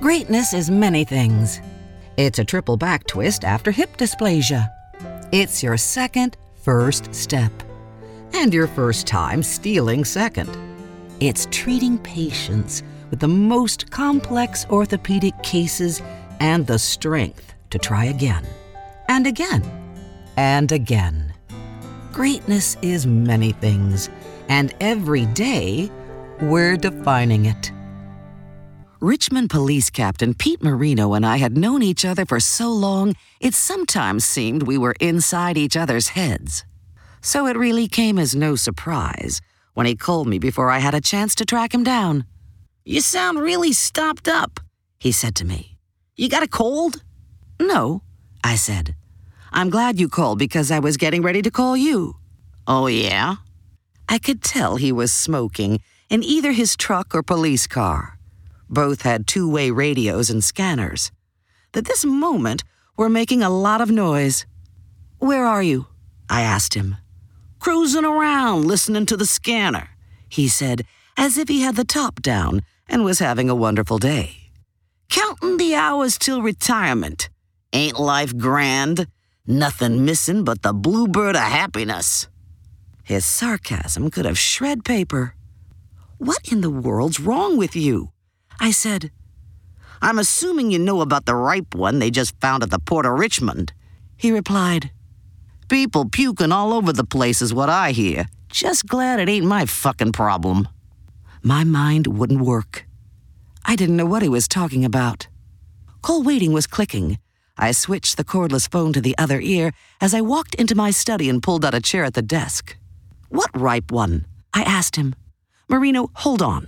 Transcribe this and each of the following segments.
Greatness is many things. It's a triple back twist after hip dysplasia. It's your second first step. And your first time stealing second. It's treating patients with the most complex orthopedic cases and the strength to try again, and again, and again. Greatness is many things, and every day we're defining it. Richmond Police Captain Pete Marino and I had known each other for so long, it sometimes seemed we were inside each other's heads. So it really came as no surprise when he called me before I had a chance to track him down. "You sound really stopped up," he said to me. "You got a cold?" "No," I said. "I'm glad you called because I was getting ready to call you." "Oh, yeah?" I could tell he was smoking in either his truck or police car. Both had two-way radios and scanners. At this moment, were making a lot of noise. "Where are you?" I asked him. "Cruising around, listening to the scanner," he said, as if he had the top down and was having a wonderful day. "Counting the hours till retirement. Ain't life grand? Nothing missing but the bluebird of happiness." His sarcasm could have shred paper. "What in the world's wrong with you?" I said. "I'm assuming you know about the ripe one they just found at the Port of Richmond," he replied. "People puking all over the place is what I hear. Just glad it ain't my fucking problem." My mind wouldn't work. I didn't know what he was talking about. Call waiting was clicking. I switched the cordless phone to the other ear as I walked into my study and pulled out a chair at the desk. "What ripe one?" I asked him. "Marino, hold on."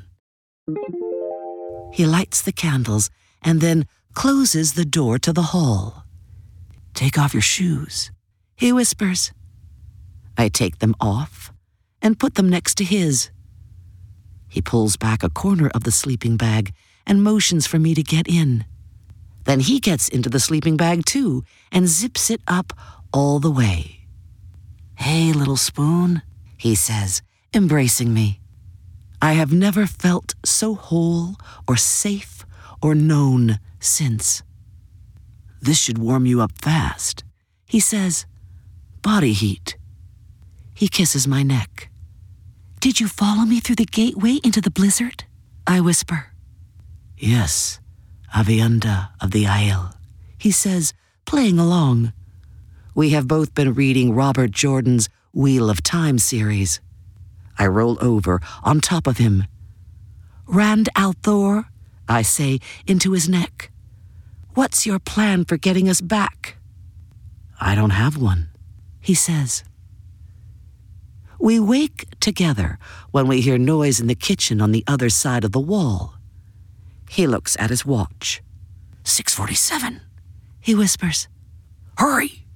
He lights the candles and then closes the door to the hall. "Take off your shoes," he whispers. I take them off and put them next to his. He pulls back a corner of the sleeping bag and motions for me to get in. Then he gets into the sleeping bag too and zips it up all the way. "Hey, little spoon," he says, embracing me. I have never felt so whole or safe or known since. "This should warm you up fast," he says. "Body heat." He kisses my neck. "Did you follow me through the gateway into the blizzard?" I whisper. "Yes, Avienda of the Isle," he says, playing along. We have both been reading Robert Jordan's Wheel of Time series. I roll over on top of him. "Rand al'Thor," I say into his neck. "What's your plan for getting us back?" "I don't have one," he says. We wake together when we hear noise in the kitchen on the other side of the wall. He looks at his watch. 6:47, he whispers. "Hurry!"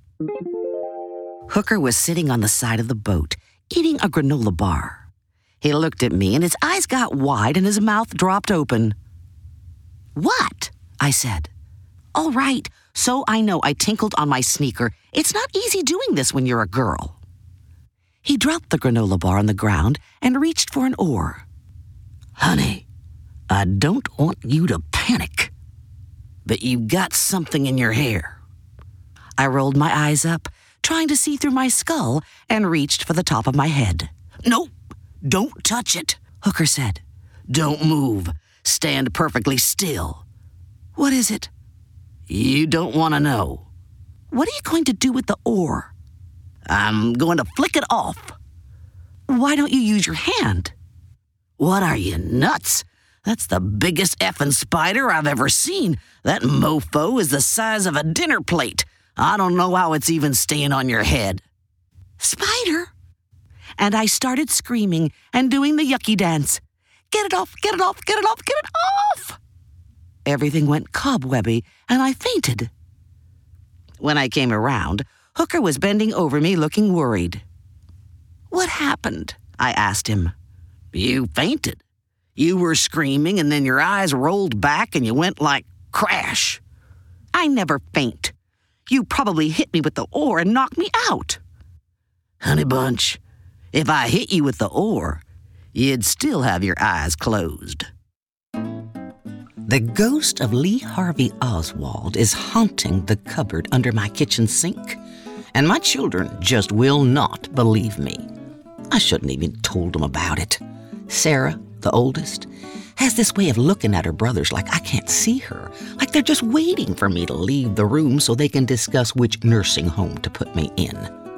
Hooker was sitting on the side of the boat, eating a granola bar. He looked at me and his eyes got wide and his mouth dropped open. "What?" I said. "All right, so I know I tinkled on my sneaker. It's not easy doing this when you're a girl." He dropped the granola bar on the ground and reached for an oar. "Honey, I don't want you to panic, but you got something in your hair." I rolled my eyes up, trying to see through my skull, and reached for the top of my head. "No, don't touch it," Hooker said. "Don't move. Stand perfectly still." "What is it?" "You don't want to know." "What are you going to do with the oar?" "I'm going to flick it off." "Why don't you use your hand?" "What are you, nuts? That's the biggest effing spider I've ever seen. That mofo is the size of a dinner plate. I don't know how it's even staying on your head." "Spider?" And I started screaming and doing the yucky dance. "Get it off, get it off, get it off, get it off!" Everything went cobwebby and I fainted. When I came around, Hooker was bending over me looking worried. "What happened?" I asked him. "You fainted. You were screaming and then your eyes rolled back and you went like crash." "I never faint. You probably hit me with the oar and knocked me out." "Honey bunch, if I hit you with the oar, you'd still have your eyes closed." The ghost of Lee Harvey Oswald is haunting the cupboard under my kitchen sink, and my children just will not believe me. I shouldn't even told them about it. Sarah, the oldest, has this way of looking at her brothers like I can't see her, like they're just waiting for me to leave the room so they can discuss which nursing home to put me in.